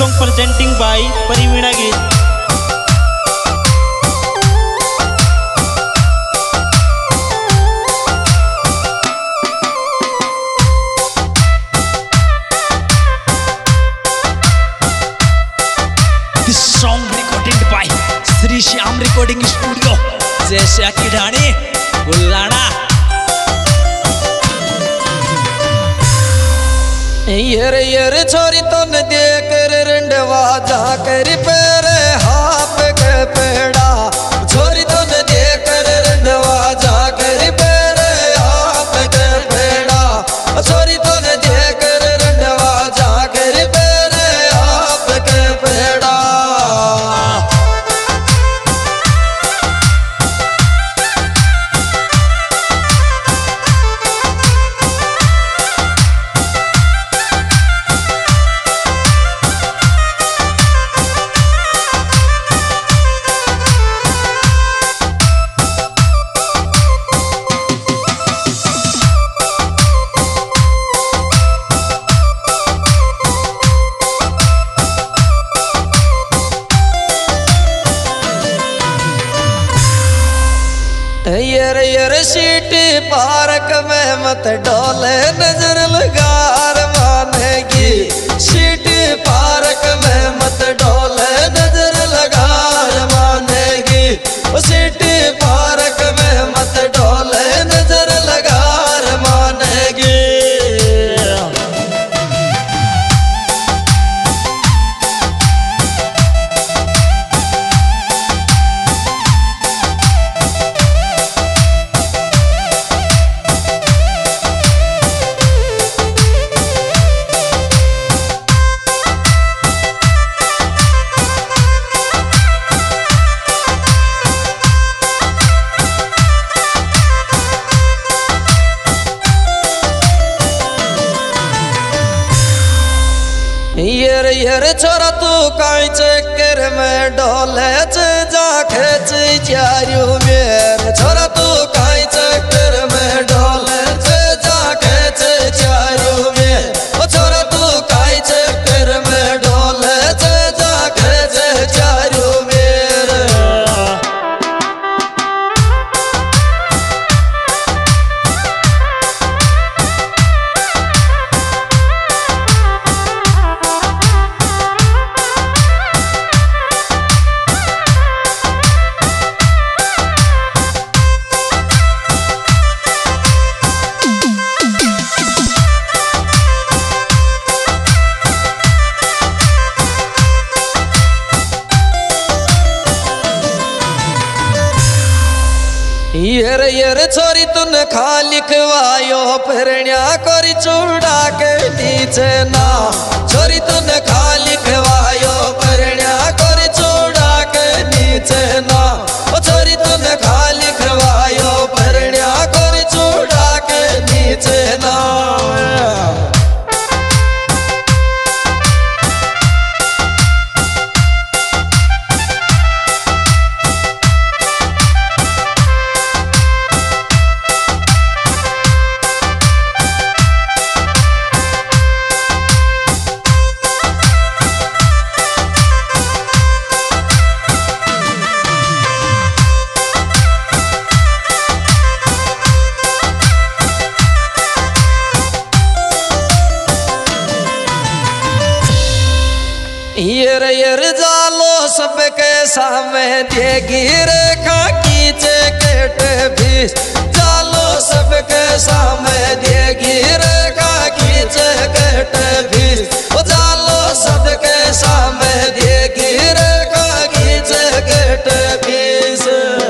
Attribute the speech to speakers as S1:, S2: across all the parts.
S1: song presenting by Parimina Git.
S2: This song recorded by Sri Shyam Recording Studio, जैसे किडानी गुल्लाना।
S3: यर यर छोरी तो न देख रंडवा जा कर पेरे हाथ के पेड़ा, छोरी तो न देख रंडवा जा कर पेरे हाथ के पेड़ा, छोरी तो न देख रंडवा जा कर पेरे हाथ के पेड़ा। यर यर सीटी पार्क में मत डोले नजर लगार मानेगी, सीटी पार्क में मत डोले नजर लगार मानेगी, सीटी पार्क में मत डोले नजर लगार मानेगी। यर यर छोरा तू काई चक्कर में डोले जा खेच चारू मेर, छोरा तू काई चक्कर में डोले जा खेच चारू मेर, ओ छोरा तू काई चक्कर में डोले जा खेच चारू मेर। यर यर छोरी तुन खा लिखवायो परण्या कोरी चूड़ा के नीचे ना, छोरी तुन खा लिखवायो परण्या कोरी चूड़ा के नीचे ना, ओ छोरी तुन खा लिखवायो परण्या कोरी चूड़ा के नीचे ना। यर यर जालो सबके सामने देगी रेखा खींचे केट भीस, जालो सबके सामने देगी रेखा खींचे केट भीस, ओ जालो सबके सामने देगी रेखा खींचे केट भीस।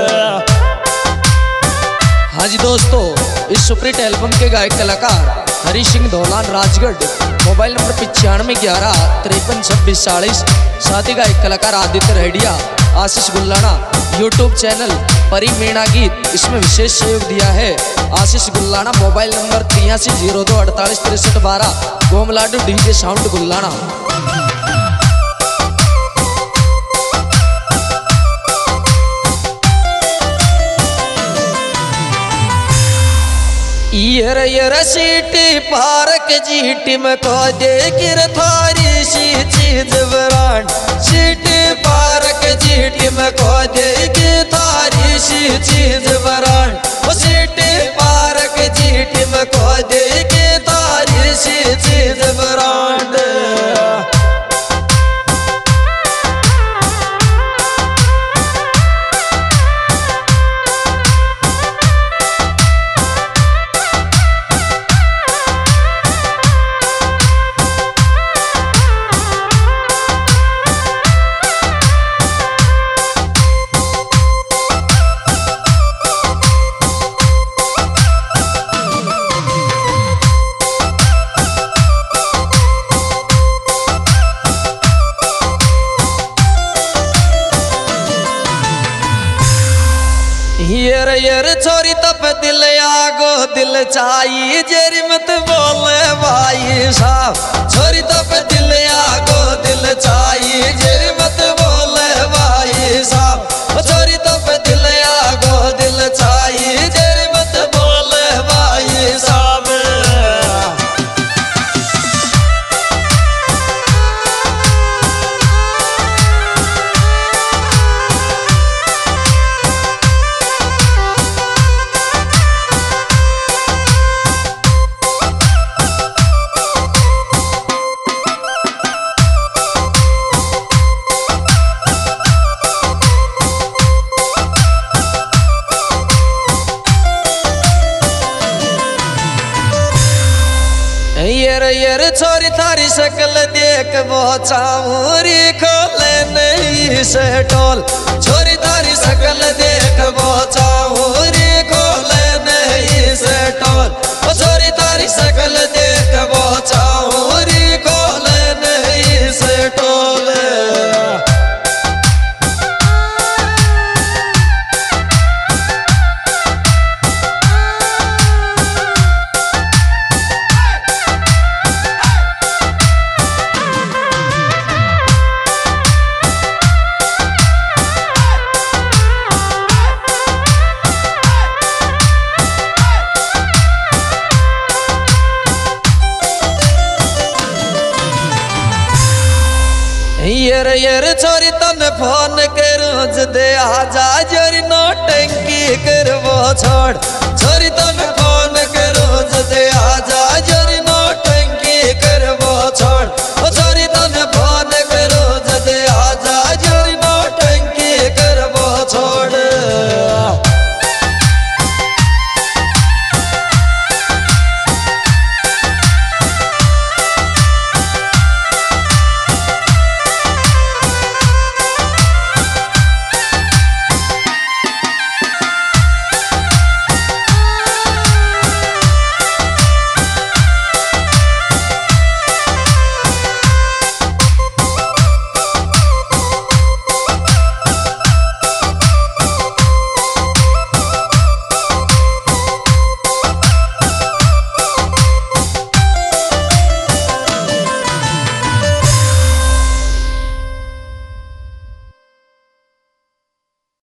S2: हाँ जी दोस्तों, इस सुपरहिट एल्बम के गायक कलाकार हरी सिंह धौलान राजगढ़, मोबाइल नंबर 9511532640, साथ ही गायक कलाकार आदित्य रेडिया, आशीष गुल्लाना, यूट्यूब चैनल परिमीणा गीत, इसमें विशेष सहयोग दिया है आशीष गुल्लाना। मोबाइल नंबर 8302486312, गोमलाडू डीजे साउंड गुल्लाना।
S3: यर यर सीटी पार्क जीटी में को दे गिर थारी सी चीज ब्रांड सिटी पार्क जीटी में को देगी थारी सी चीज ब्रांड वो सिटी पार्क जीटी में को देगी थारी सी चीज ब्रांड यर छोरी तप दिल आगो दिल चाहिए जेरी मत बोले भाई साहब छोरी तप दिल आगो दिल चाहिए जेरी मत बोले भाई साहब छोरी तप दिल आगो दिल चाहिए जेरी मत बोले भाई साहब यर छोरी थारी शक्ल देख वो चाऊरी खोले नहीं से टोल छोरी थारी शक्ल देख वो चाऊरी खोले नहीं से टोल छोरी थारी शक्ल देख वो चाऊरी खोले नहीं से टोल यर छोरी तन फोन करूं दे आजा जोरी नौटंकी करवो छोड़ छोरी तन फोन करूं दे आजा